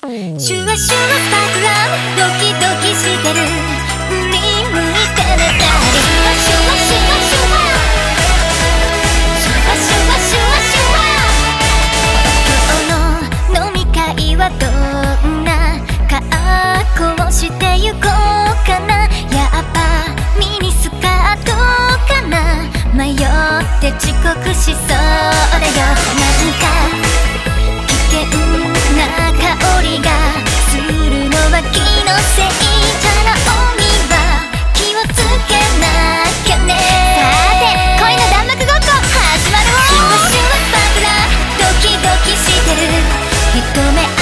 シュワシュワスパークラムドキドキしてる振り向いて寝たりシュワシュワシュワシュワシュワシュワシュワ今日の飲み会はどんな格好してゆこうかな。やっぱミニスカートかな。迷って遅刻しそうだよ。なんか危険な香りがするのは気のせいじゃな。おみは気をつけなきゃね。さて恋の弾幕ごっこ始まるわ。シュワシュワスパークラドキドキしてる。一目